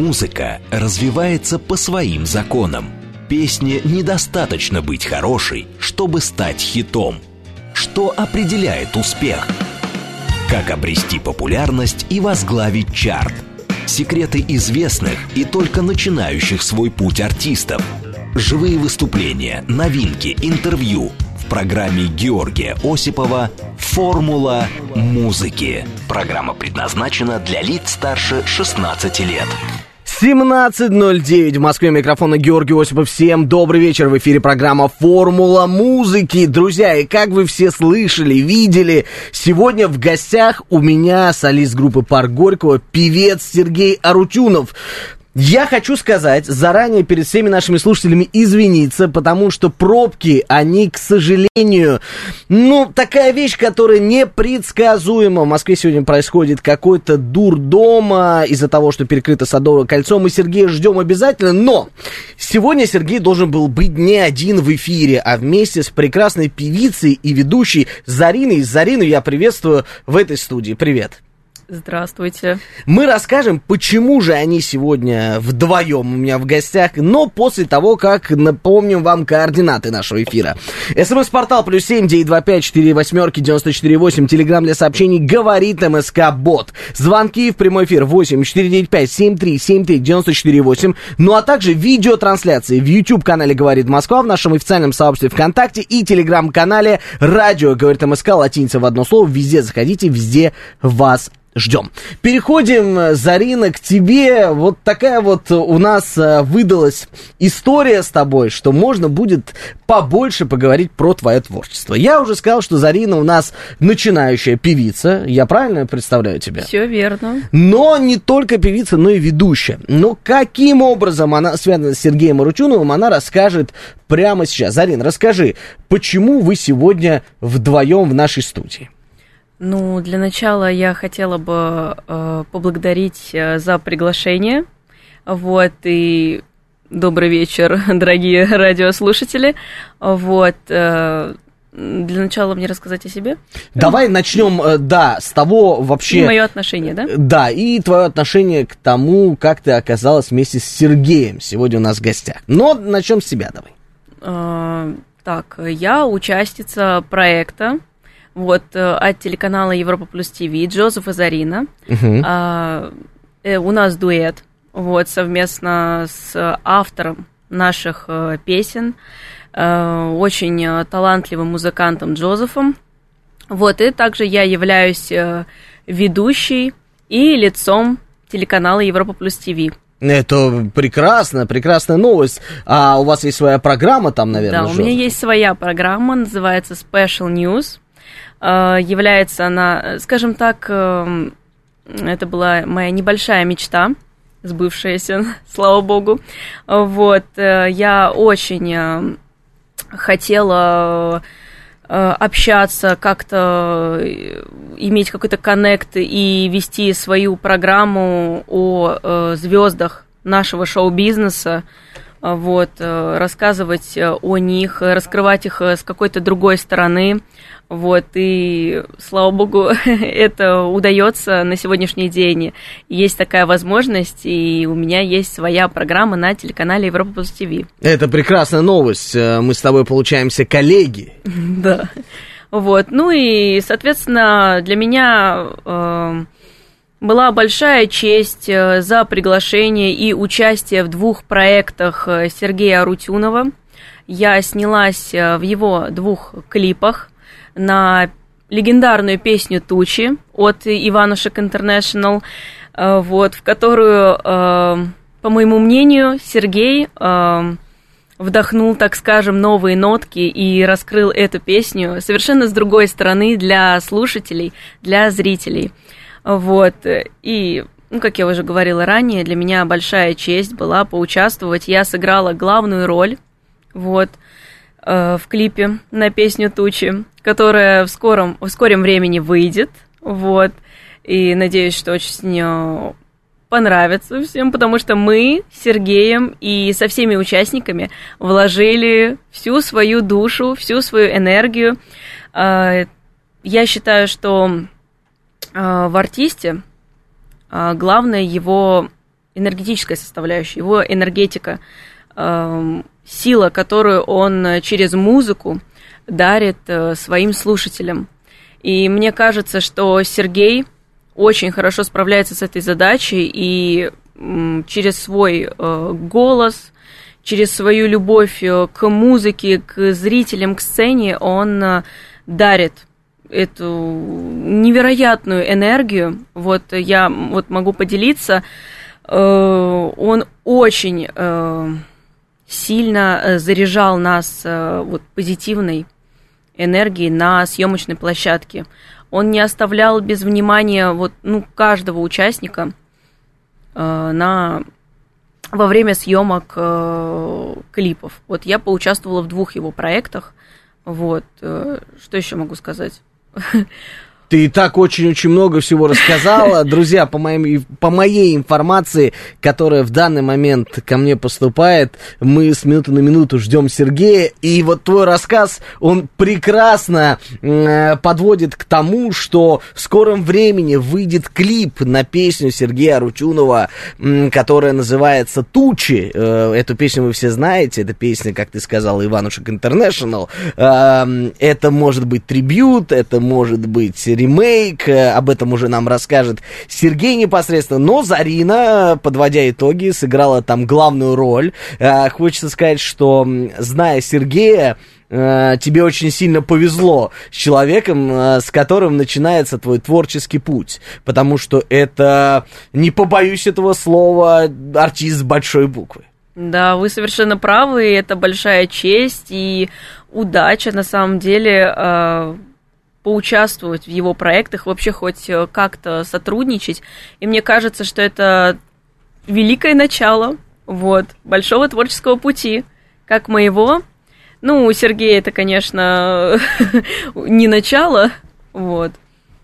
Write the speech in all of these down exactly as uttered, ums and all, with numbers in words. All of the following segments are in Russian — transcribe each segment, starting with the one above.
Музыка развивается по своим законам. Песне недостаточно быть хорошей, чтобы стать хитом. Что определяет успех? Как обрести популярность и возглавить чарт? Секреты известных и только начинающих свой путь артистов. Живые выступления, новинки, интервью. В программе Георгия Осипова «Формула музыки». Программа предназначена для лиц старше шестнадцати лет. семнадцать ноль девять в Москве, микрофона Георгий Осипов. Всем добрый вечер, в эфире программа «Формула музыки». Друзья, и как вы все слышали, видели, сегодня в гостях у меня солист группы «Парк Горького», певец Сергей Арутюнов. Я хочу сказать заранее перед всеми нашими слушателями извиниться, потому что пробки, они, к сожалению, ну, такая вещь, которая непредсказуема. В Москве сегодня происходит какой-то дурдом из-за того, что перекрыто Садовое кольцо. Мы Сергея ждем обязательно, но сегодня Сергей должен был быть не один в эфире, а вместе с прекрасной певицей и ведущей Зариной. Зарину я приветствую в этой студии. Привет. Здравствуйте. Мы расскажем, почему же они сегодня вдвоем у меня в гостях, но после того, как напомним вам координаты нашего эфира. СМС-портал плюс семь девятьсот двадцать пять сорок восемь девяносто четыре восемь. Телеграм для сообщений говорит МСК Бот. Звонки в прямой эфир восемь четыре девять пять семь три семь три девяносто четыре восемь. Ну а также видеотрансляции в YouTube-канале «Говорит Москва», в нашем официальном сообществе ВКонтакте и Телеграм-канале «Радио Говорит МСК», латиница в одно слово. Везде заходите, везде вас ждем. Переходим, Зарина, к тебе. Вот такая вот у нас выдалась история с тобой, что можно будет побольше поговорить про твое творчество. Я уже сказал, что Зарина у нас начинающая певица. Я правильно представляю тебя? Все верно. Но не только певица, но и ведущая. Но каким образом она связана с Сергеем Арутюновым, она расскажет прямо сейчас. Зарина, расскажи, почему вы сегодня вдвоем в нашей студии? Ну, для начала я хотела бы э, поблагодарить э, за приглашение. Вот, и добрый вечер, дорогие радиослушатели. Вот, э, для начала мне рассказать о себе. Давай начнем, э, да, с того вообще... И мое отношение, да? Да, и твое отношение к тому, как ты оказалась вместе с Сергеем сегодня у нас в гостях. Но начнем с себя, давай. Э, так, я участница проекта. Вот, от телеканала Европа Плюс ТВ, Джозеф и Зарина. Uh-huh. А, э, у нас дуэт, вот, совместно с автором наших э, песен, э, очень талантливым музыкантом Джозефом. Вот, и также я являюсь э, ведущей и лицом телеканала Европа Плюс ТВ. Это прекрасно, прекрасная новость. А у вас есть своя программа там, наверное? Да, у меня есть своя программа, называется Special News. Является она, скажем так, это была моя небольшая мечта, сбывшаяся, слава богу. Вот, я очень хотела общаться, как-то иметь какой-то коннект и вести свою программу о звездах нашего шоу-бизнеса. Вот, рассказывать о них, раскрывать их с какой-то другой стороны. Вот, и, слава богу, это удается на сегодняшний день. Есть такая возможность, и у меня есть своя программа на телеканале Европа Плюс ТВ. Это прекрасная новость. Мы с тобой получаемся коллеги. Да. Вот, ну и, соответственно, для меня э, была большая честь за приглашение и участие в двух проектах Сергея Арутюнова. Я снялась в его двух клипах на легендарную песню «Тучи» от Иванушек Интернешнл, вот, в которую, по моему мнению, Сергей вдохнул, так скажем, новые нотки и раскрыл эту песню совершенно с другой стороны для слушателей, для зрителей. Вот, и, ну, как я уже говорила ранее, для меня большая честь была поучаствовать. Я сыграла главную роль, вот, в клипе на песню «Тучи», которая в скором, в скором времени выйдет, вот, и надеюсь, что очень понравится всем, потому что мы с Сергеем и со всеми участниками вложили всю свою душу, всю свою энергию. Я считаю, что в артисте главное его энергетическая составляющая, его энергетика, э, сила, которую он через музыку дарит э, своим слушателям. И мне кажется, что Сергей очень хорошо справляется с этой задачей, и э, через свой э, голос, через свою любовь к музыке, к зрителям, к сцене, он э, дарит эту невероятную энергию. Вот я вот могу поделиться. Он очень сильно заряжал нас вот позитивной энергией на съемочной площадке. Он не оставлял без внимания вот, ну, каждого участника на, во время съемок клипов. Вот я поучаствовала в двух его проектах. Вот. Что еще могу сказать? Ты и так очень-очень много всего рассказала. Друзья, по, моим, по моей информации, которая в данный момент ко мне поступает, мы с минуты на минуту ждем Сергея. И вот твой рассказ, он прекрасно э, подводит к тому, что в скором времени выйдет клип на песню Сергея Арутюнова, э, которая называется «Тучи». Э, эту песню вы все знаете. Это песня, как ты сказал, Иванушек Интернешнл. Э, это может быть трибьют, это может быть ремейк, об этом уже нам расскажет Сергей непосредственно, но Зарина, подводя итоги, сыграла там главную роль. Хочется сказать, что, зная Сергея, тебе очень сильно повезло с человеком, с которым начинается твой творческий путь, потому что это, не побоюсь этого слова, артист с большой буквы. Да, вы совершенно правы, это большая честь и удача, на самом деле, поучаствовать в его проектах, вообще хоть как-то сотрудничать. И мне кажется, что это великое начало, вот, большого творческого пути, как моего. Ну, у Сергея это, конечно, не начало, вот.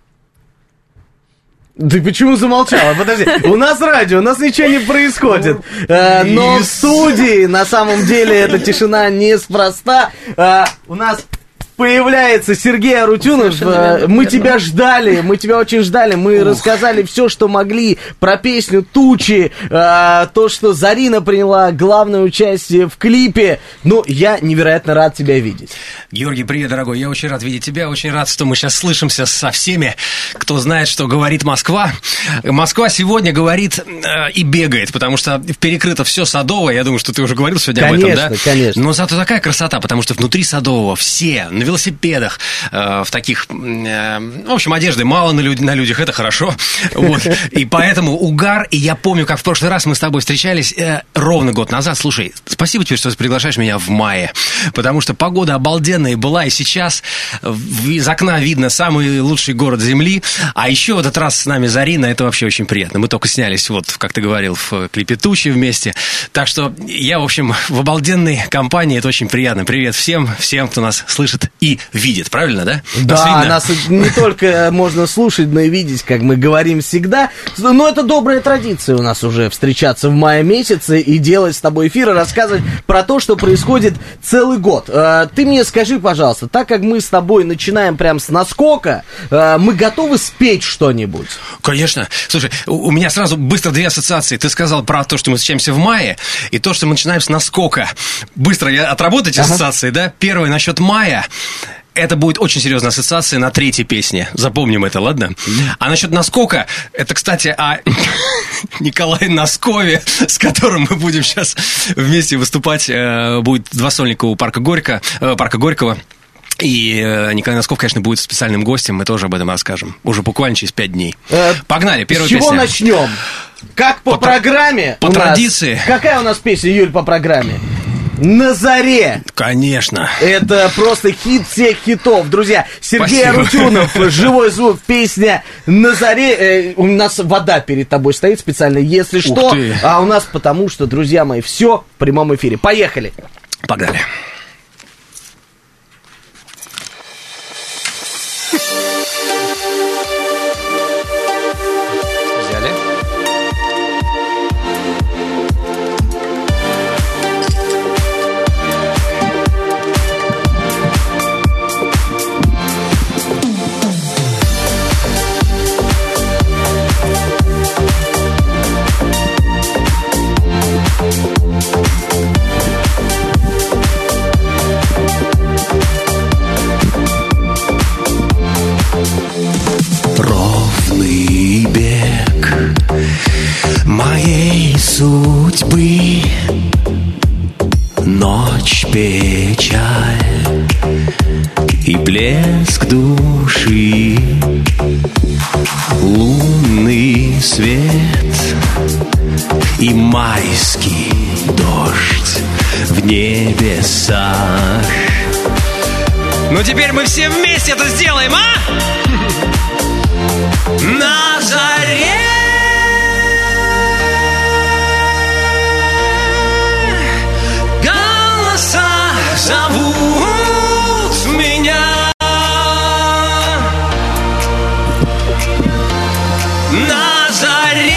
Ты почему замолчала? Подожди, у нас радио, у нас ничего не происходит. А, но в студии, на самом деле, эта тишина неспроста. А, у нас появляется Сергей Арутюнов. Мы верно. тебя ждали, мы тебя очень ждали. Мы Ух. рассказали все, что могли про песню «Тучи», э, то, что Зарина приняла главное участие в клипе. Ну, я невероятно рад тебя видеть. Георгий, привет, дорогой. Я очень рад видеть тебя. Очень рад, что мы сейчас слышимся со всеми, кто знает, что говорит Москва. Москва сегодня говорит э, и бегает, потому что перекрыто все Садовое. Я думаю, что ты уже говорил сегодня конечно, об этом, да? Конечно, Но зато такая красота, потому что внутри Садового все на велосипедах, э, в таких, э, в общем, одежды мало на, люд- на людях, это хорошо. Вот. И поэтому угар. И я помню, как в прошлый раз мы с тобой встречались э, ровно год назад. Слушай, спасибо тебе, что ты приглашаешь меня в мае, потому что погода обалденная была, и сейчас из окна видно самый лучший город Земли. А еще в этот раз с нами Зарина, это вообще очень приятно. Мы только снялись, вот, как ты говорил, в клипе «Тучи» вместе. Так что я, в общем, в обалденной компании, это очень приятно. Привет всем, всем, кто нас слышит и видит, правильно, да? Да, нас, нас не только можно слушать, но и видеть, как мы говорим всегда. Но это добрая традиция у нас уже встречаться в мае месяце и делать с тобой эфир, и рассказывать про то, что происходит целый год. Ты мне скажи, пожалуйста, так как мы с тобой начинаем прям с наскока, мы готовы спеть что-нибудь? Конечно. Слушай, у меня сразу быстро две ассоциации. Ты сказал про то, что мы встречаемся в мае, и то, что мы начинаем с наскока. Быстро я отработаю эти ага. ассоциации, да? Первое насчет мая. Это будет очень серьезная ассоциация на третьей песне. Запомним это, ладно? А насчет наскока, это, кстати, о Николае Носкове, с которым мы будем сейчас вместе выступать. Будет два сольника у парка Горько, парка Горького. И Николай Носков, конечно, будет специальным гостем. Мы тоже об этом расскажем. Уже буквально через пять дней. Погнали, первая песня. С чего начнем? Как по, по программе? По традиции. Какая у нас песня, Юль, по программе? «На заре». Конечно. Это просто хит всех хитов. Друзья, Сергей Спасибо. Арутюнов, живой звук, песня «На заре». Э, у нас вода перед тобой стоит специально, если что. А у нас потому что, друзья мои, все в прямом эфире. Поехали. Погнали. моей судьбы ночь, печаль и блеск души, лунный свет и майский дождь в небесах. Ну теперь мы все вместе это сделаем, а? На заре голоса зовут меня. На заре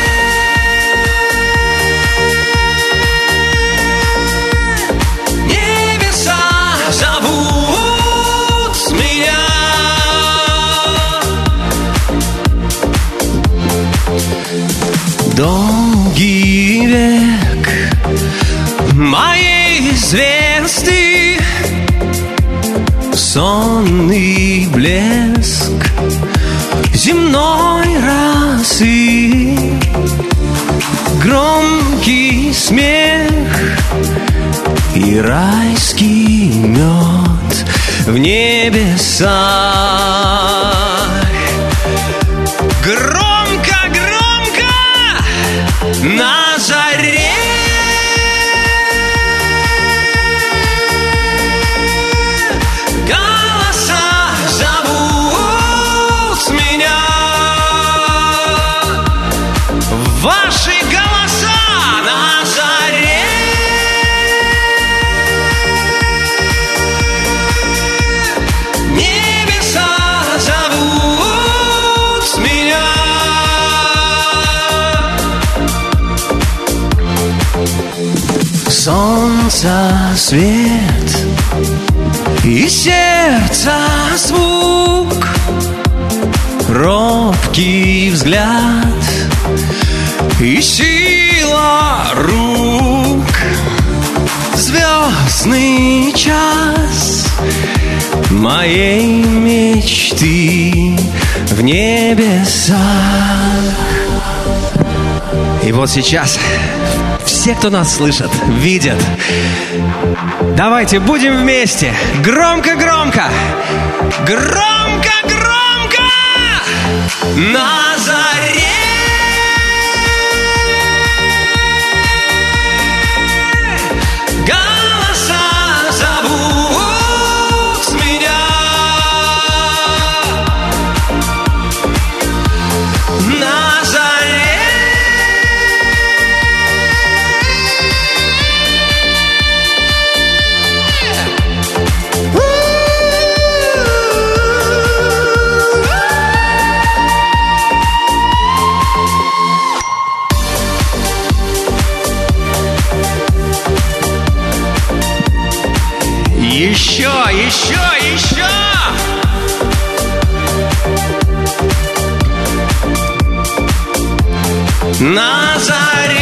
небеса зовут меня. Долгий век моей звезды, сонный блеск земной росы, громкий смех и райский мед в небесах. Громко, громко на заре голоса зовут меня. Ваши голоса на заре небеса зовут меня. Солнца свет и сердца звук, робкий взгляд и сила рук, звездный час моей мечты в небесах. И вот сейчас все, кто нас слышит, видят, давайте будем вместе. Громко-громко, громко-громко на заре голоса зовут меня. На заре еще, еще, еще. На заре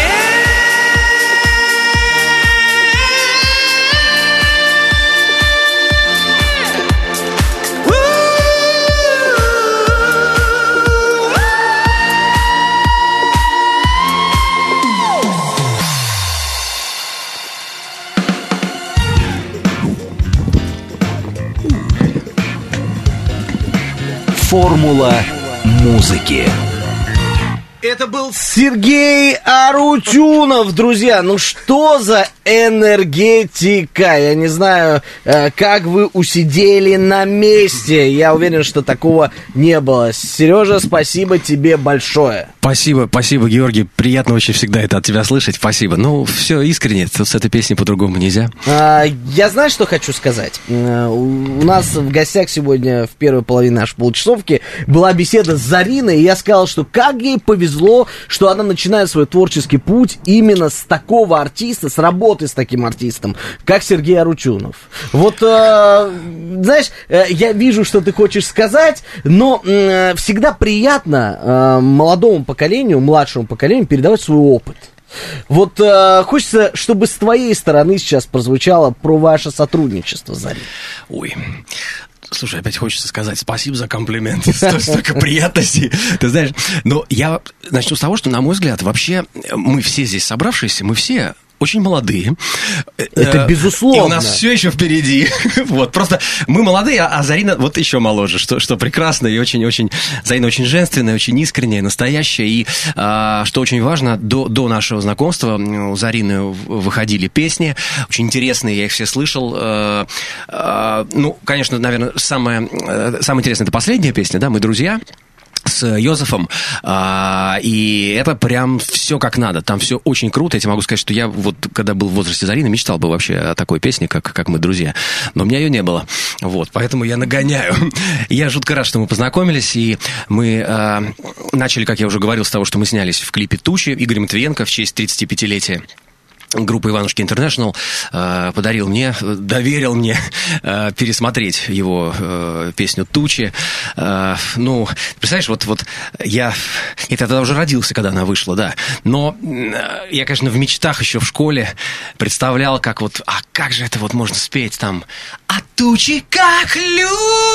Формула музыки. Это был Сергей Арутюнов, друзья. Ну что за энергетика? Я не знаю, как вы усидели на месте. Я уверен, что такого не было. Сережа, спасибо тебе большое. Спасибо, спасибо, Георгий. Приятно очень всегда это от тебя слышать. Спасибо. Ну, все искренне. Тут с этой песней по-другому нельзя. А, я знаю, что хочу сказать. У нас в гостях сегодня в первой половине нашей получасовки была беседа с Зариной, и я сказал, что как ей повезло, что она начинает свой творческий путь именно с такого артиста, с работы с таким артистом, как Сергей Арутюнов. Вот, э, знаешь, э, я вижу, что ты хочешь сказать, но э, всегда приятно э, молодому поколению, младшему поколению передавать свой опыт. Вот э, хочется, чтобы с твоей стороны сейчас прозвучало про ваше сотрудничество, Зарин. Ой... Слушай, опять хочется сказать спасибо за комплимент. Столько приятностей. Ты знаешь, но я начну с того, что, на мой взгляд, вообще мы все здесь собравшиеся, мы все очень молодые. Это безусловно. И у нас все еще впереди. Вот, просто мы молодые, а Зарина вот еще моложе, что, что прекрасно и очень-очень... Зарина очень женственная, очень искренняя, настоящая. И а, что очень важно, до, до нашего знакомства у Зарины выходили песни, очень интересные, я их все слышал. А, а, ну, конечно, наверное, самое, самое интересное — это последняя песня, да, «Мы друзья», с Йозефом, а, и это прям все как надо, там все очень круто. Я тебе могу сказать, что я вот, когда был в возрасте Зарины, мечтал бы вообще о такой песне, как, как «Мы друзья», но у меня ее не было, вот, поэтому я нагоняю. Я жутко рад, что мы познакомились, и мы а, начали, как я уже говорил, с того, что мы снялись в клипе «Тучи» Игоря Матвиенко в честь тридцатипятилетия. Группа «Иванушки Интернешнл» э, подарил мне, доверил мне э, пересмотреть его э, песню «Тучи». Э, ну, представляешь, вот, вот я... Я тогда уже родился, когда она вышла, да. Но э, я, конечно, в мечтах еще в школе представлял, как вот... А как же это вот можно спеть там? «А тучи, как люди!»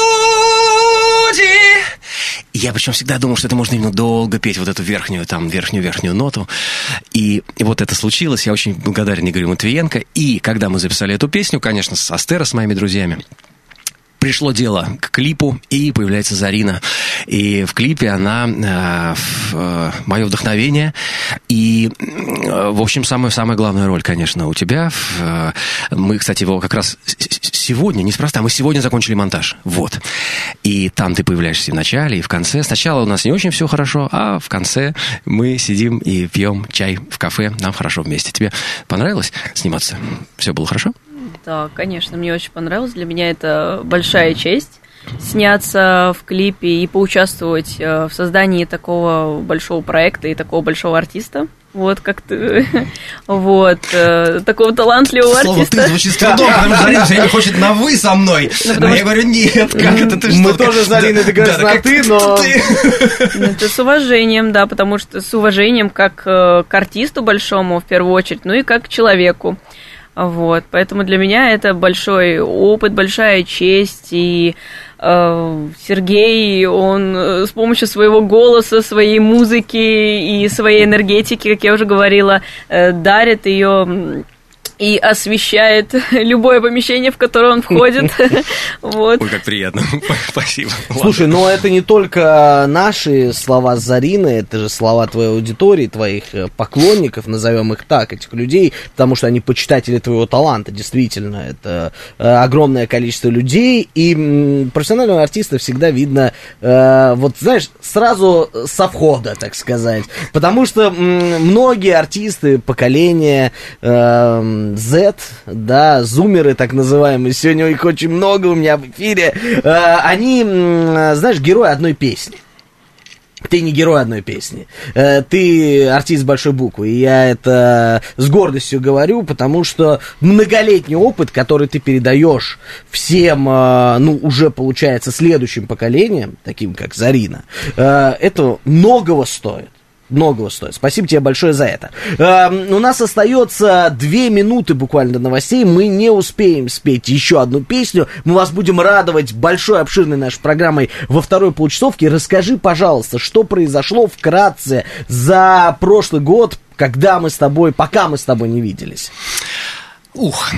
Я причем всегда думал, что это можно именно долго петь, вот эту верхнюю, там, верхнюю-верхнюю ноту. И, и вот это случилось. Я очень благодарен Игорю Матвиенко. И когда мы записали эту песню, конечно, с Астеро, с моими друзьями, пришло дело к клипу, и появляется Зарина. И в клипе она э, э, мое вдохновение. И, э, в общем, самая-самая главная роль, конечно, у тебя. Э, мы, кстати, его как раз сегодня, неспроста, мы сегодня закончили монтаж. Вот. И там ты появляешься в начале и в конце. Сначала у нас не очень все хорошо, а в конце мы сидим и пьем чай в кафе. Нам хорошо вместе. Тебе понравилось сниматься? Все было хорошо? Да, конечно, мне очень понравилось. Для меня это большая честь сняться в клипе и поучаствовать в создании такого большого проекта и такого большого артиста. Вот как ты, вот, э, такого талантливого Слово артиста. «ты» звучит с трудом, потому что Зарина все время хочет на «вы» со мной. Но я говорю, нет, как это ты что? Мы тоже с Зариной договорились на «ты», но... Это с уважением, да, потому что с уважением как к артисту большому, в первую очередь, ну и как к человеку. Вот, поэтому для меня это большой опыт, большая честь, и э, Сергей, он с помощью своего голоса, своей музыки и своей энергетики, как я уже говорила, э, дарит ее и освещает любое помещение, в которое он входит. Вот. Ой, как приятно. Спасибо. Слушай, Ладно. но это не только наши слова с Зариной, это же слова твоей аудитории, твоих поклонников, назовем их так, этих людей, потому что они почитатели твоего таланта, действительно. Это э, огромное количество людей, и м, профессионального артиста всегда видно, э, вот, знаешь, сразу со входа, так сказать. Потому что м, многие артисты поколения... Э, Z, да, зумеры так называемые, сегодня их очень много у меня в эфире, э, они, э, знаешь, герои одной песни. Ты не герой одной песни, э, ты артист большой буквы, и я это с гордостью говорю, потому что многолетний опыт, который ты передаешь всем, э, ну, уже, получается, следующим поколениям, таким как Зарина, э, это многого стоит. Многого стоит. Спасибо тебе большое за это. Э, у нас остается две минуты буквально до новостей. Мы не успеем спеть еще одну песню. Мы вас будем радовать большой, обширной нашей программой во второй полчасовке. Расскажи, пожалуйста, что произошло вкратце за прошлый год, когда мы с тобой, пока мы с тобой не виделись. Ух,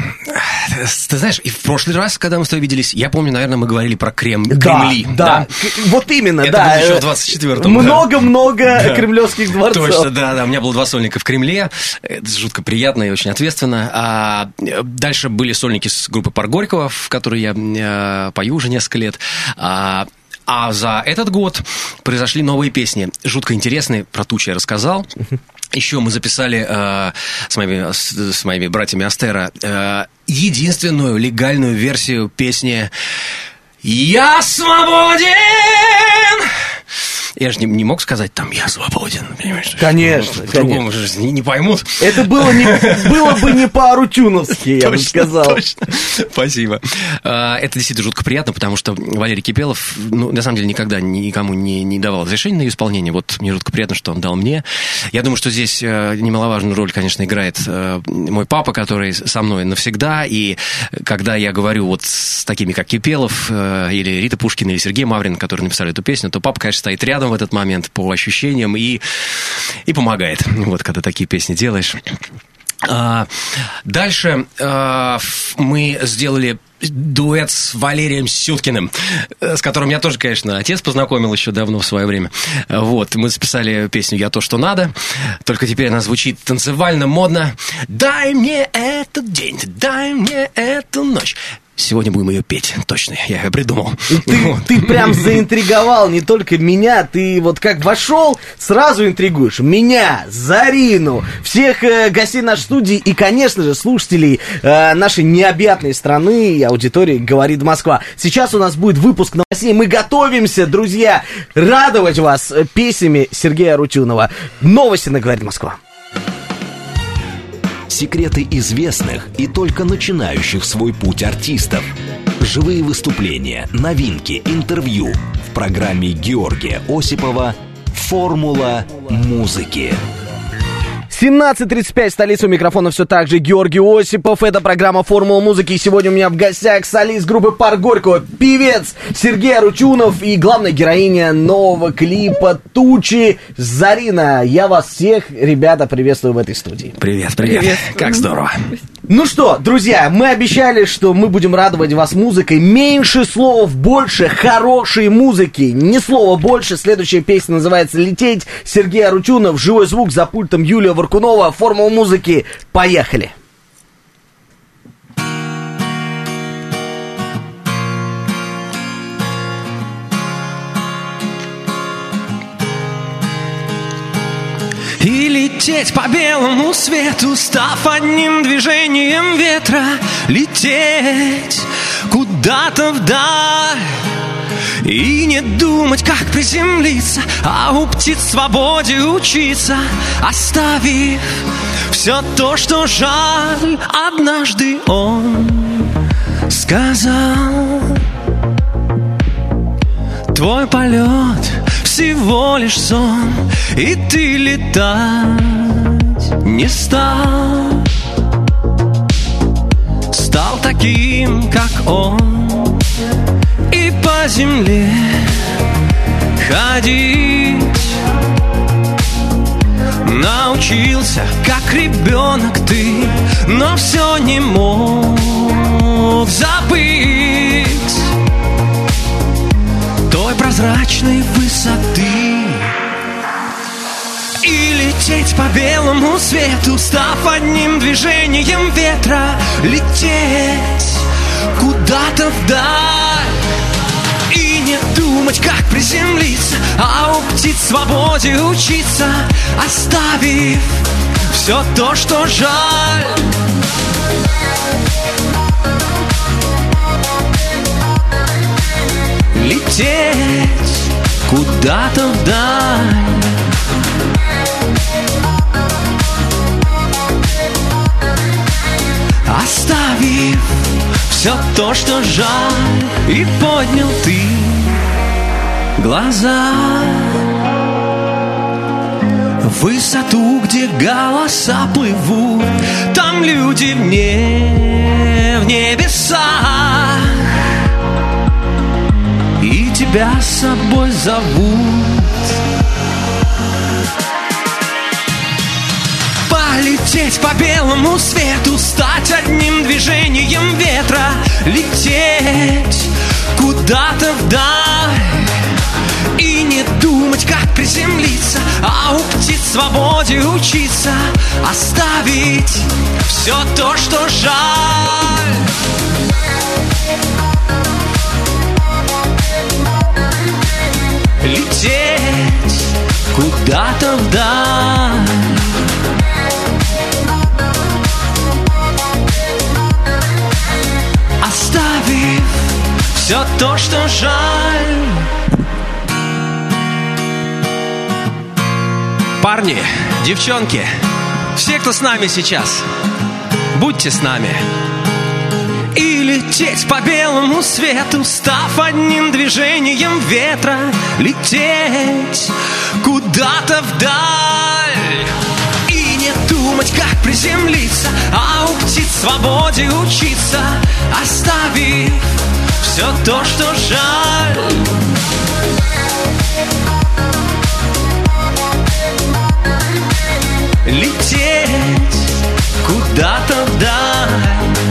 ты знаешь, и в прошлый раз, когда мы с тобой виделись, я помню, наверное, мы говорили про Крем... да, Кремли. Да, да, вот именно, это да. Это было еще в двадцать четвёртом. Много-много да. кремлевских дворцов. Точно, да, да. У меня было два сольника в Кремле. Это жутко приятно и очень ответственно. А дальше были сольники с группы Парк Горького, в которой я а, пою уже несколько лет. А, а за этот год произошли новые песни. Жутко интересные. Про «Тучи» я рассказал. Еще мы записали э, с, моими, с, с моими братьями Астеро э, единственную легальную версию песни «Я свободен!» Я же не, не мог сказать, там, я свободен, понимаешь? Конечно, По-другому же не, не поймут. Это было, не, было бы не по-арутюновски, я бы сказал. Точно. Спасибо. Это действительно жутко приятно, потому что Валерий Кипелов, ну, на самом деле, никогда никому не, не давал разрешения на ее исполнение. Вот мне жутко приятно, что он дал мне. Я думаю, что здесь немаловажную роль, конечно, играет мой папа, который со мной навсегда. И когда я говорю вот с такими, как Кипелов, или Рита Пушкина, или Сергей Маврин, которые написали эту песню, то папа, конечно, стоит рядом в этот момент по ощущениям и, и помогает, вот, когда такие песни делаешь. А, дальше а, мы сделали дуэт с Валерием Сюткиным, с которым я тоже, конечно, отец познакомил еще давно в свое время. Вот, мы записали песню «Я то, что надо», только теперь она звучит танцевально, модно. «Дай мне этот день, дай мне эту ночь». Сегодня будем ее петь, точно, я ее придумал. Ты, вот. ты прям заинтриговал не только меня, ты вот как вошел, сразу интригуешь. Меня, Зарину, всех э, гостей нашей студии и, конечно же, слушателей э, нашей необъятной страны и аудитории «Говорит Москва». Сейчас у нас будет выпуск новостей. Мы готовимся, друзья, радовать вас песнями Сергея Арутюнова. Новости на «Говорит Москва». Секреты известных и только начинающих свой путь артистов. Живые выступления, новинки, интервью в программе Георгия Осипова «Формула музыки». семнадцать тридцать пять, столица, у микрофона все так же Георгий Осипов. Это программа «Формула музыки». И сегодня у меня в гостях солист группы «Парк Горького», певец Сергей Арутюнов и главная героиня нового клипа «Тучи» Зарина. Я вас всех, ребята, приветствую в этой студии. Привет, привет. привет. Как здорово. Ну что, друзья, мы обещали, что мы будем радовать вас музыкой. Меньше слов, больше хорошей музыки. Ни слова больше. Следующая песня называется «Лететь». Сергей Арутюнов, живой звук, за пультом Юлия Варкунова. «Формула музыки». Поехали. И лететь по белому свету, став одним движением ветра, лететь куда-то вдаль. И не думать, как приземлиться, а у птиц свободе учиться, оставив все то, что жаль. Однажды он сказал: твой полет всего лишь сон, и ты летать не стал. Стал таким, как он, и по земле ходить. Научился, как ребенок ты, но все не мог забыть той прозрачной высоты. И лететь по белому свету, став одним движением ветра, лететь куда-то вдаль. И не думать, как приземлиться, а у птиц свободе учиться, оставив все то, что жаль. Лететь куда-то вдаль. Оставив все то, что жаль, и поднял ты глаза в высоту, где голоса плывут. Там люди вне, в небесах, и тебя с собой зовут. Полететь по белому свету, стать одним движением ветра, лететь куда-то вдаль. И не думать, как приземлиться, а у птиц свободе учиться, оставить все то, что жаль. Лететь куда-то вдаль. Оставив все то, что жаль. Парни, девчонки, все, кто с нами сейчас, будьте с нами. И лететь по белому свету, став одним движением ветра, лететь куда-то вдаль. И не думать, как приземлиться, а у птиц свободе учиться, оставив все то, что жаль. Лететь куда-то вдаль.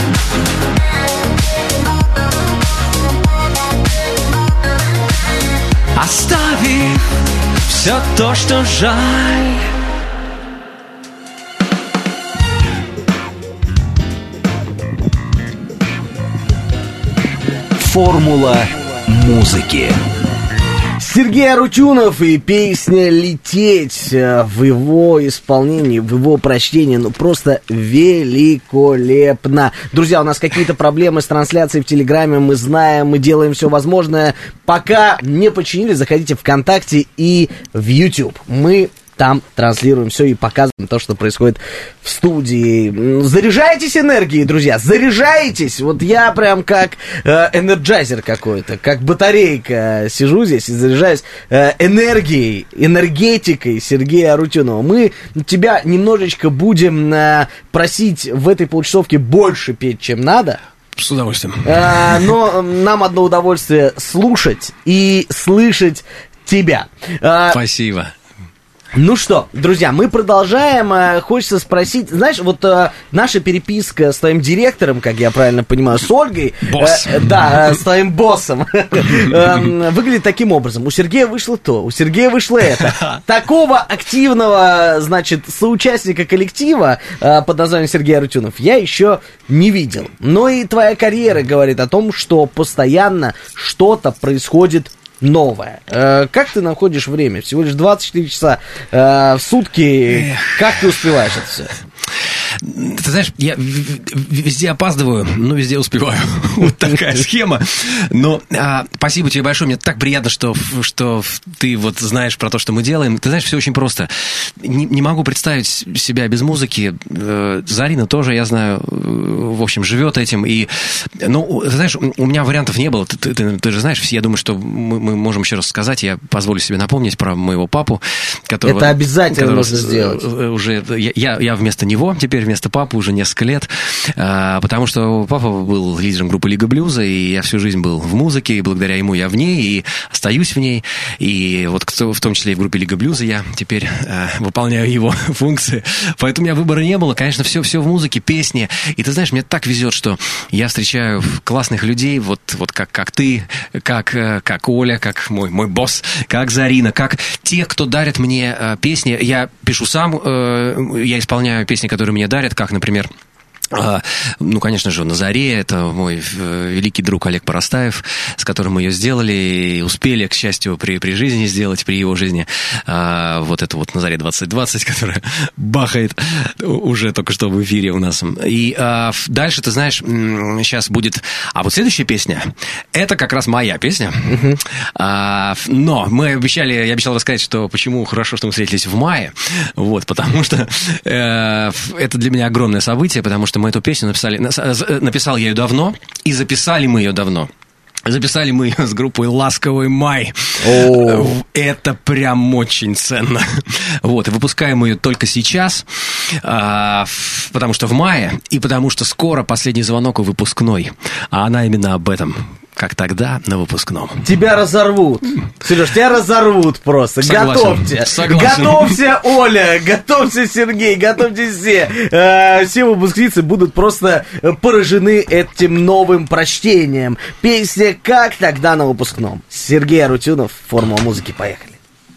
Оставив все то, что жаль. Формула музыки. Сергей Арутюнов и песня «Лететь» в его исполнении, в его прочтении, ну просто великолепно. Друзья, у нас какие-то проблемы с трансляцией в Телеграме, мы знаем, мы делаем все возможное. Пока не починили, заходите в ВКонтакте и в YouTube. Мы там транслируем все и показываем то, что происходит в студии. Заряжайтесь энергией, друзья, заряжайтесь. Вот я прям как э, энерджайзер какой-то, как батарейка сижу здесь и заряжаюсь э, энергией, энергетикой Сергея Арутюнова. Мы тебя немножечко будем э, просить в этой полчасовке больше петь, чем надо. С удовольствием. Э, но нам одно удовольствие слушать и слышать тебя. Э, Спасибо. Ну что, друзья, мы продолжаем. Хочется спросить, знаешь, вот э, наша переписка с твоим директором, как я правильно понимаю, с Ольгой, Босс. Э, да, э, с твоим боссом, э, выглядит таким образом. У Сергея вышло то, у Сергея вышло это. Такого активного, значит, соучастника коллектива э, под названием Сергей Арутюнов я еще не видел. Но и твоя карьера говорит о том, что постоянно что-то происходит новое. Э, как ты находишь время? Всего лишь двадцать четыре часа э, в сутки. Эх. Как ты успеваешь это все? Ты знаешь, я везде опаздываю, но везде успеваю. Вот такая схема. Но а, спасибо тебе большое. Мне так приятно, что, что ты вот знаешь про то, что мы делаем. Ты знаешь, все очень просто. Не, не могу представить себя без музыки. Зарина тоже, я знаю, в общем, живет этим. И, ну, ты знаешь, у меня вариантов не было. Ты, ты, ты же знаешь, я думаю, что мы, мы можем еще раз сказать. Я позволю себе напомнить про моего папу, которого... Это обязательно нужно сделать. Уже, я, я вместо него теперь, вместо папы уже несколько лет, потому что папа был лидером группы Лига Блюза, и я всю жизнь был в музыке, и благодаря ему я в ней, и остаюсь в ней, и вот в том числе и в группе Лига Блюза я теперь выполняю его функции, поэтому у меня выбора не было, конечно, все, все в музыке, песни, и ты знаешь, мне так везет, что я встречаю классных людей, вот, вот как, как ты, как, как Оля, как мой, мой босс, как Зарина, как те, кто дарят мне песни, я пишу сам, я исполняю песни, которые мне дарят, как, например, ну, конечно же, «На заре» — это мой великий друг Олег Поростаев, с которым мы ее сделали и успели, к счастью, при, при жизни сделать, при его жизни, вот это вот «На заре двадцать двадцать», которая бахает уже только что в эфире у нас. И а, дальше, ты знаешь, сейчас будет... А вот следующая песня — это как раз моя песня. Uh-huh. А, но мы обещали, я обещал рассказать, что почему хорошо, что мы встретились в мае, вот, потому что э, это для меня огромное событие, потому что мы эту песню написали, написал я ее давно, и записали мы ее давно. Записали мы ее с группой «Ласковый май». Oh. Это прям очень ценно. Вот, и выпускаем мы ее только сейчас, а, потому что в мае, и потому что скоро последний звонок у выпускной. А она именно об этом. Как тогда на выпускном. Тебя разорвут. Сереж, тебя разорвут просто. Согласен. Готовьте. Согласен. Готовься, Оля. Готовься, Сергей. Готовьтесь все. Э, все выпускницы будут просто поражены этим новым прочтением. Песня «Как тогда на выпускном». Сергей Арутюнов, «Формула музыки». Поехали.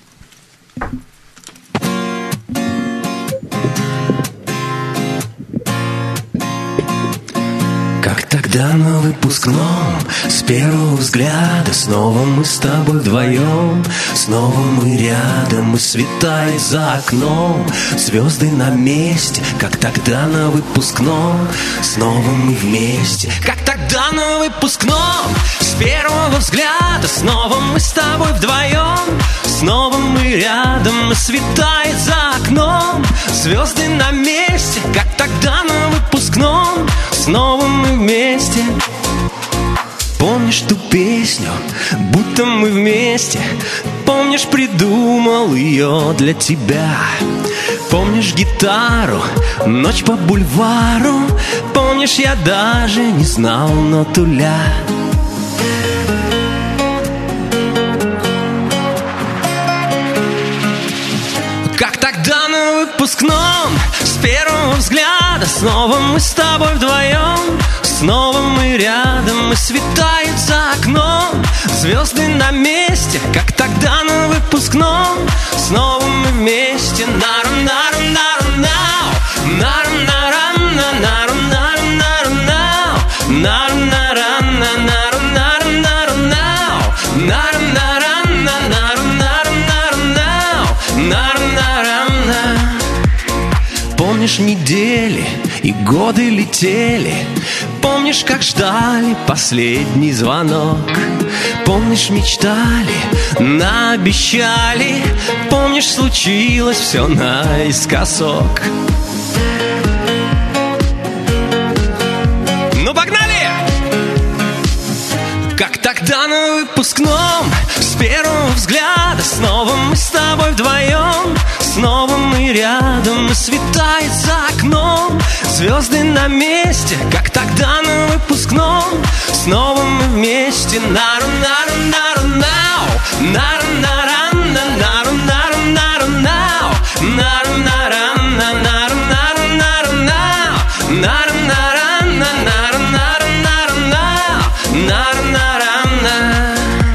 Как тогда на выпускном, с первого взгляда, снова мы с тобой вдвоем, снова мы рядом, и светает за окном, звезды на месте. Как тогда на выпускном, снова мы вместе. Как тогда тогда на выпускном, с первого взгляда снова мы с тобой вдвоем. Снова мы рядом, и светает за окном. Звезды на месте, как тогда на выпускном. Снова мы вместе. Помнишь ту песню, будто мы вместе? Помнишь, придумал ее для тебя? Помнишь гитару, ночь по бульвару? Помнишь, я даже не знал ноту ля? Как тогда на выпускном, с первого взгляда снова мы с тобой вдвоем. Снова мы рядом, и светает за окном. Звезды на месте, как тогда на выпускном. Снова мы вместе. Нару, нару, нару, нау. Нару, нару, нару, нару, нару, нау. Нару, нару, нару, нару, нару, нау. Нару, нару, нару, нару, нару, нау. Нару, нару, нару. Помнишь недели и годы летели? Помнишь, как ждали последний звонок? Помнишь, мечтали, наобещали? Помнишь, случилось все наискосок? Ну, погнали! Как тогда на выпускном, с первого взгляда снова мы с тобой вдвоем. Снова мы рядом, и светает за окном. Звезды на месте, как тогда на выпускном. Снова мы вместе. Нару, нару, нару, нау. Нару, нару, нару, нару, нару, нау. Нару, нару, нару, нару, нару, нау. Нару, нару, нару, нару, нару, нау. Нару, нару, нару.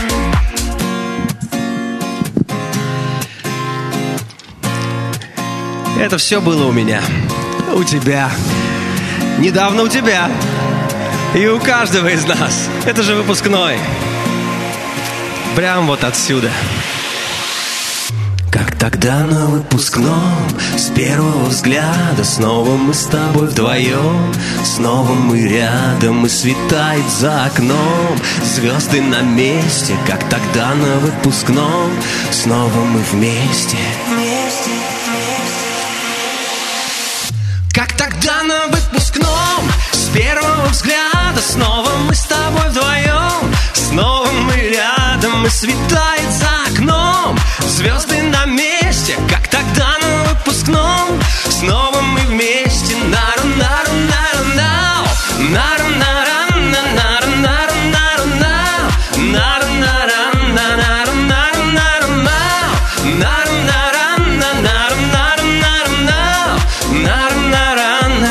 Это все было у меня, у тебя, недавно у тебя и у каждого из нас. Это же выпускной. Прям вот отсюда. Как тогда на выпускном, с первого взгляда снова мы с тобой вдвоем. Снова мы рядом, и светает за окном. Звезды на месте, как тогда на выпускном. Снова мы вместе. Как тогда на выпускном, с первого взгляда снова мы с тобой вдвоем. Снова мы рядом, и светает за окном. Звезды на месте, как тогда на выпускном. Снова мы вместе. Нару, нару, нару, нау. Нару, нару, нару, нару, нару, нау. Нару, нару, нару, нару, нару, нау. Нару, нару, нару, нару, нару, нау. Нару, нару.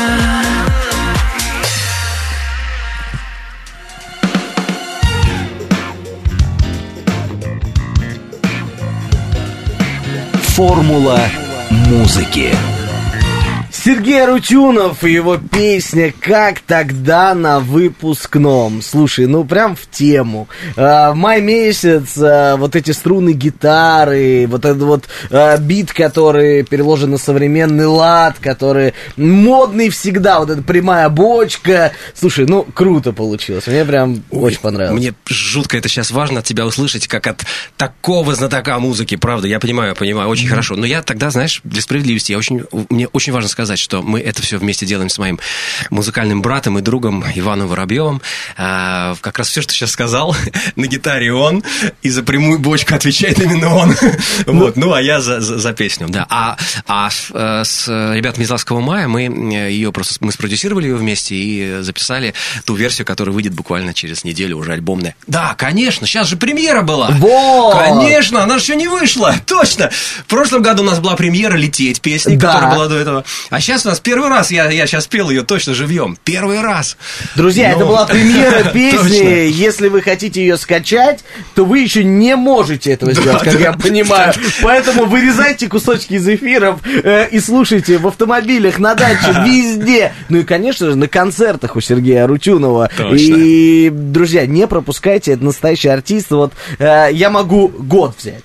Формула музыки. Сергей Арутюнов и его песня «Как тогда на выпускном». Слушай, ну прям в тему. А, май месяц, а, вот эти струны гитары, вот этот вот а, бит, который переложен на современный лад, который модный всегда, вот эта прямая бочка. Слушай, ну круто получилось, мне прям Ой, очень понравилось. Мне жутко это сейчас важно от тебя услышать, как от такого знатока музыки, правда, я понимаю, понимаю, очень mm-hmm. хорошо. Но я тогда, знаешь, для справедливости, я очень, мне очень важно сказать, что мы это все вместе делаем с моим музыкальным братом и другом Иваном Воробьевым. А, как раз все, что сейчас сказал, на гитаре он, и за прямую бочку отвечает именно он. Вот, ну, а я за, за, за песню, да. А, а с ребятами из «Ласкового мая» мы ее просто мы спродюсировали ее вместе и записали ту версию, которая выйдет буквально через неделю, уже альбомная. Да, конечно, сейчас же премьера была. Вот! Конечно, она же еще не вышла, точно. В прошлом году у нас была премьера «Лететь» песни, да. которая была до этого. А сейчас у нас первый раз, я, я сейчас пел ее точно живьем. Первый раз. Друзья, Но... это была премьера песни. Если вы хотите ее скачать, то вы еще не можете этого сделать, как я понимаю. Поэтому вырезайте кусочки из эфиров э, и слушайте в автомобилях, на даче, везде. Ну и, конечно же, на концертах у Сергея Арутюнова. Точно. И, друзья, не пропускайте, это настоящий артист. Вот э, я могу год взять.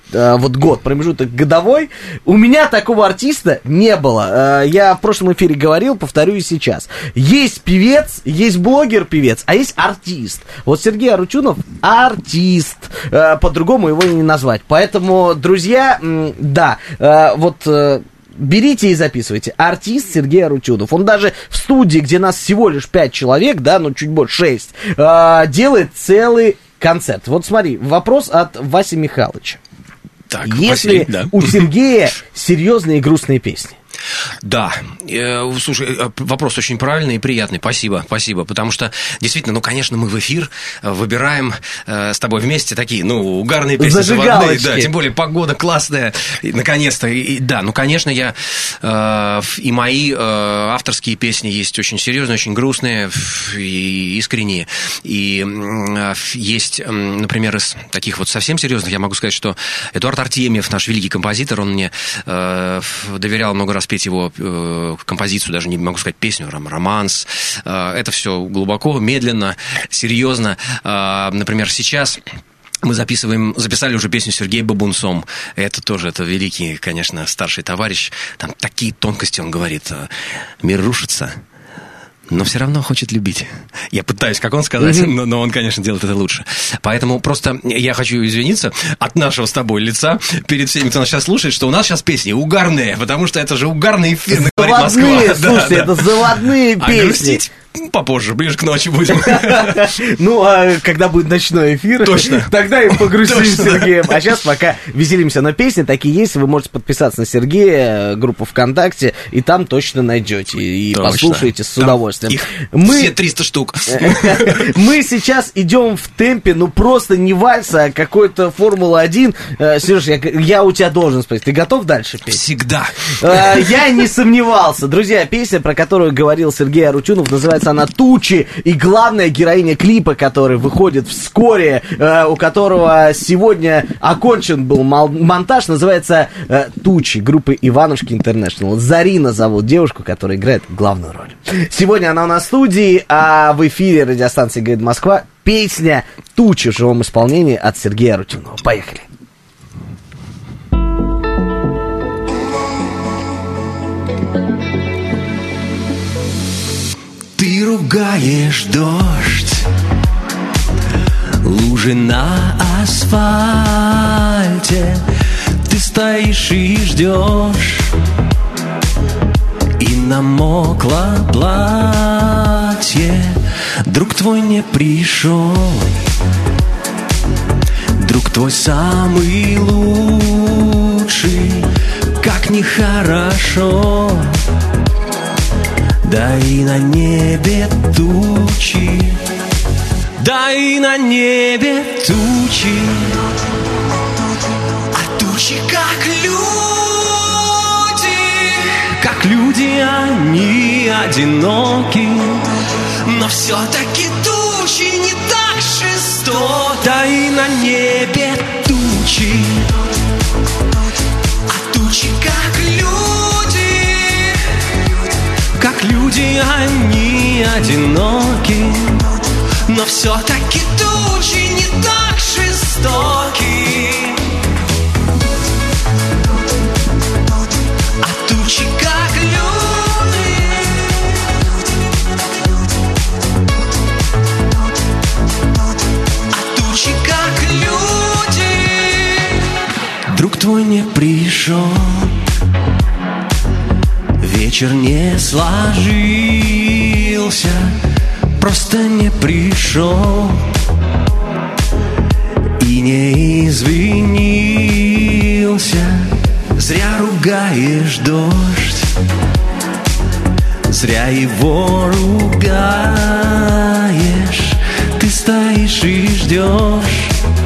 вот год, промежуток годовой, у меня такого артиста не было. Я в прошлом эфире говорил, повторю и сейчас. Есть певец, есть блогер-певец, а есть артист. Вот Сергей Арутюнов артист, по-другому его и не назвать. Поэтому, друзья, да, вот... берите и записывайте. Артист Сергей Арутюнов. Он даже в студии, где нас всего лишь пять человек, да, ну чуть больше шесть, э, делает целый концерт. Вот смотри, вопрос от Васи Михайловича. Так, Если Василий, да. у Сергея серьезные и грустные песни? Да, э, слушай, вопрос очень правильный и приятный, спасибо, спасибо, потому что, действительно, ну, конечно, мы в эфир выбираем э, с тобой вместе такие, ну, угарные песни, заводные, да, тем более погода классная, и, наконец-то, и, и, да, ну, конечно, я, э, и мои э, авторские песни есть очень серьезные, очень грустные и искренние, и э, есть, э, например, из таких вот совсем серьезных, я могу сказать, что Эдуард Артемьев, наш великий композитор, он мне э, доверял много раз петь его э, композицию, даже не могу сказать песню, романс. Э, это все глубоко, медленно, серьезно. Э, например, сейчас мы записываем, записали уже песню Сергея Бабунцом. Это тоже, это великий, конечно, старший товарищ. Там такие тонкости он говорит. Мир рушится, но все равно хочет любить. Я пытаюсь, как он сказать, mm-hmm. но, но он, конечно, делает это лучше. Поэтому просто я хочу извиниться от нашего с тобой лица перед всеми, кто нас сейчас слушает, что у нас сейчас песни угарные, потому что это же угарный эфир, говорит Москва. Слушайте, да, да. Это заводные песни. А грустить попозже, ближе к ночи будем. Ну, а когда будет ночной эфир, точно, тогда и погрузим с Сергеем. А сейчас пока веселимся. Но песни такие есть, вы можете подписаться на Сергея, группу ВКонтакте, и там точно найдете. И точно. Послушаете с удовольствием. Их мы... все триста штук. Мы сейчас идем в темпе, ну просто не вальс, а какой-то Формула-один. Сереж, я, я у тебя должен спросить, ты готов дальше петь? Всегда. Я не сомневался. Друзья, песня, про которую говорил Сергей Арутюнов, называется она «Тучи», и главная героиня клипа, который выходит вскоре, э, у которого сегодня окончен был монтаж, называется э, «Тучи» группы Иванушки Интернешнл. Зарина зовут девушку, которая играет главную роль. Сегодня она у нас в студии, а в эфире радиостанции «Говорит Москва» песня «Тучи» в живом исполнении от Сергея Арутюнова. Поехали. Ты ругаешь дождь, лужи на асфальте, ты стоишь и ждешь, и намокло платье, друг твой не пришел, друг твой самый лучший, как нехорошо. Да и на небе тучи, да и на небе тучи, а тучи как люди, как люди они одиноки, но все-таки тучи не так жестоки. Да и на небе тучи, а тучи как люди, как люди, они одиноки, но все-таки тучи не так жестоки. А тучи как люди, а тучи как люди. Друг твой не пришел, вечер не сложился, просто не пришел и не извинился. Зря ругаешь дождь, зря его ругаешь. Ты стоишь и ждешь,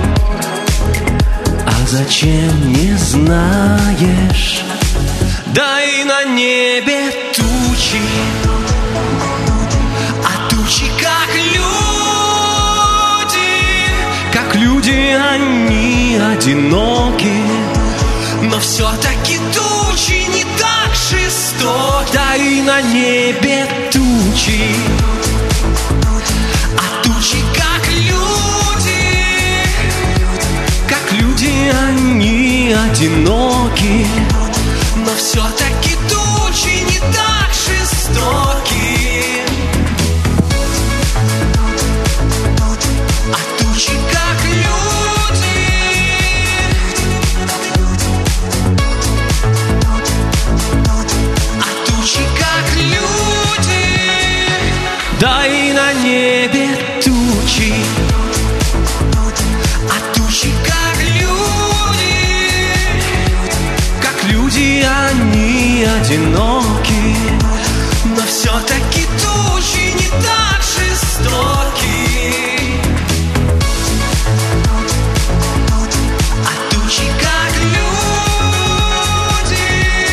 а зачем не знаешь. Да и на небе тучи, а тучи как люди, как люди они одиноки, но все-таки тучи не так жестоки. Да и на небе тучи, а тучи как люди, как люди они одиноки, но все-таки тучи не так жестоки. А тучи как люди, а тучи как люди, да и на небе тучи, а тучи как люди, как люди они одиноки, но все-таки тучи не так жестоки. А тучи как люди,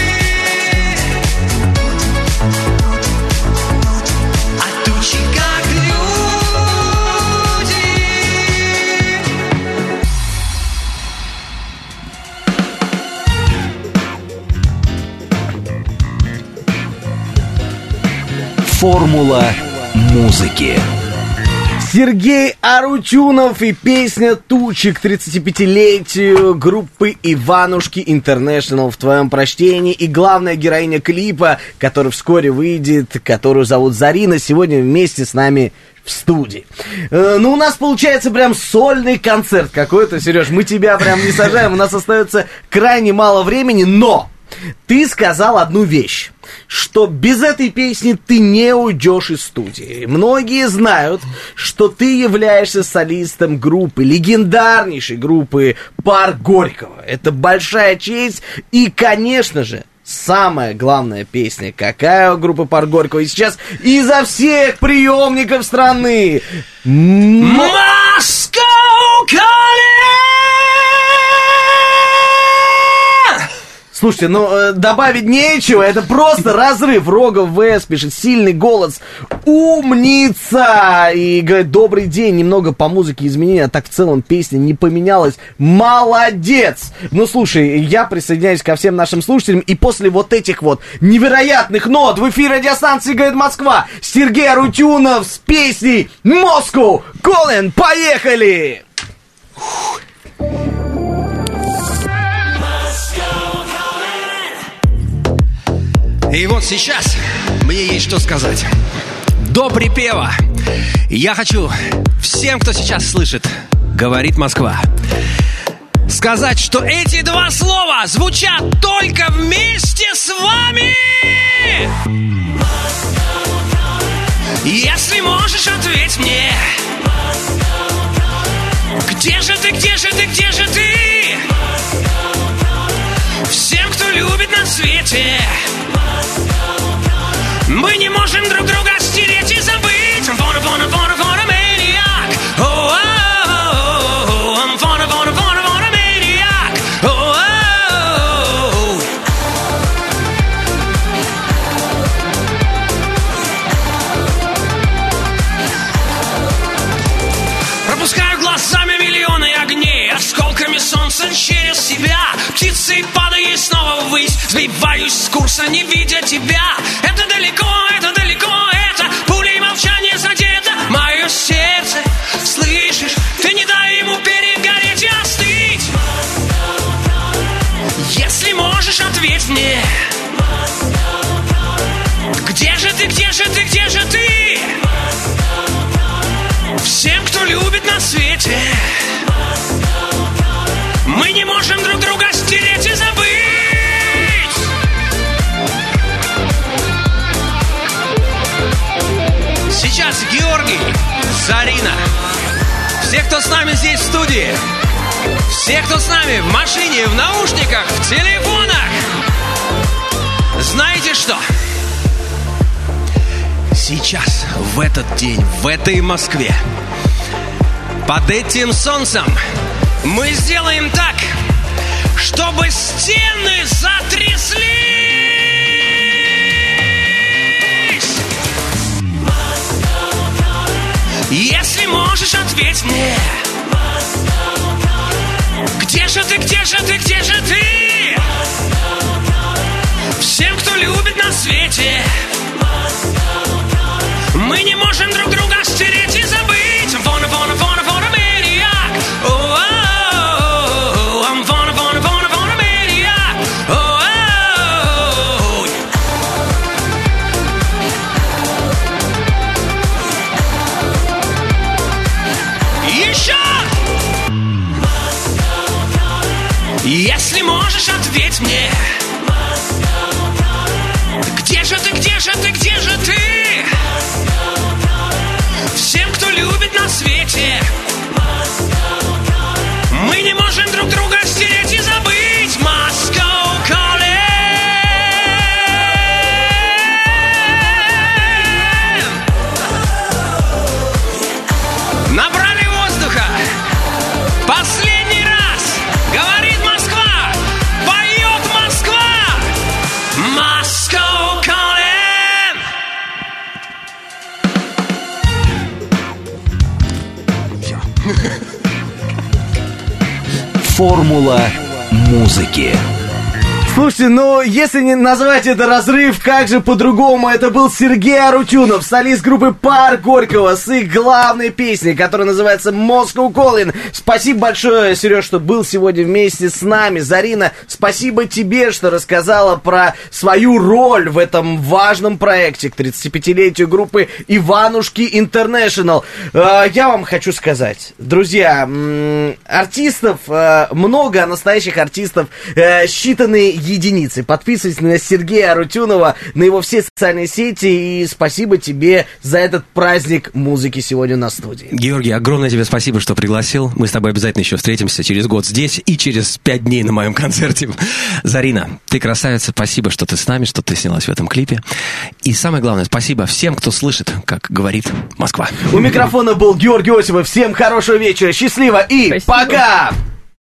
а тучи как люди. Формула музыки. Сергей Арутюнов и песня «Тучи» к тридцатипятилетию группы «Иванушки Интернешнл» в твоем прочтении. И главная героиня клипа, который вскоре выйдет, которую зовут Зарина, сегодня вместе с нами в студии. Э, ну, у нас получается прям сольный концерт какой-то, Сереж. Мы тебя прям не сажаем, у нас остается крайне мало времени, но ты сказал одну вещь, что без этой песни ты не уйдешь из студии. Многие знают, что ты являешься солистом группы, легендарнейшей группы «Парк Горького». Это большая честь и, конечно же, самая главная песня, какая у группы «Парк Горького» и сейчас изо всех приемников страны. Moscow calling! Слушайте, ну, э, добавить нечего, это просто разрыв. Рогов ВС пишет, сильный голос, умница! И говорит, добрый день, немного по музыке изменения, а так в целом песня не поменялась. Молодец! Ну, слушай, я присоединяюсь ко всем нашим слушателям, и после вот этих вот невероятных нот в эфире радиостанции «Говорит Москва» Сергей Арутюнов с песней «Moscow Calling». Поехали! И вот сейчас мне есть что сказать. До припева я хочу всем, кто сейчас слышит «Говорит Москва», сказать, что эти два слова звучат только вместе с вами. Если можешь, ответь мне. Где же ты, где же ты, где же ты? Всем, кто любит на свете. Мы не можем друг друга стереть и забыть. I'm wanna, wanna, wanna, wanna maniac. Oh, oh, oh, oh. I'm wanna, wanna, wanna, wanna maniac. Oh, oh, oh. Пропускаю глазами миллионы огней, осколками солнца через себя. Птицей падаю снова ввысь, сбиваюсь с курса, не видя тебя. Это далеко, это далеко, это пулей молчания задето мое сердце. Слышишь, ты не дай ему перегореть и остыть. Если можешь, ответь мне. Где же ты, где же ты, где же ты? Всем, кто любит на свете. Мы не можем друг друга стереть и забыть. Сейчас Георгий, Зарина, все, кто с нами здесь в студии, все, кто с нами в машине, в наушниках, в телефонах, знаете что? Сейчас, в этот день, в этой Москве, под этим солнцем мы сделаем так, чтобы стены затряслись. Если можешь, ответь мне. Где же ты, где же ты, где же ты? Всем, кто любит на свете. Мы не можем друг друга стереть и забыть. I'm wanna, wanna, wanna, wanna maniac. Oh, oh, oh, oh. I'm wanna, wanna, wanna, wanna maniac. ответь мне. Где же ты, где же ты, где же ты? Всем, кто любит на свете, мы не можем друг друга стереть и забыть. Moscow calling. Набрали воздуха. Последний раз. Говорит Москва. Поет Москва. Moscow calling. Все. Формула музыки. Слушайте, ну, если не назвать это разрыв, как же по-другому? Это был Сергей Арутюнов, солист группы «Парк Горького» с их главной песней, которая называется «Moscow Calling». Спасибо большое, Сереж, что был сегодня вместе с нами. Зарина, спасибо тебе, что рассказала про свою роль в этом важном проекте к тридцатипятилетию группы «Иванушки Интернешнл». Я вам хочу сказать, друзья, артистов много, а настоящих артистов считанные единицы. Подписывайтесь на Сергея Арутюнова, на его все социальные сети, и спасибо тебе за этот праздник музыки сегодня на студии. Георгий, огромное тебе спасибо, что пригласил. Мы с тобой обязательно еще встретимся через год здесь и через пять дней на моем концерте. Зарина, ты красавица, спасибо, что ты с нами, что ты снялась в этом клипе. И самое главное, спасибо всем, кто слышит, как говорит Москва. У микрофона был Георгий Осипов. Всем хорошего вечера, счастливо и спасибо. Пока!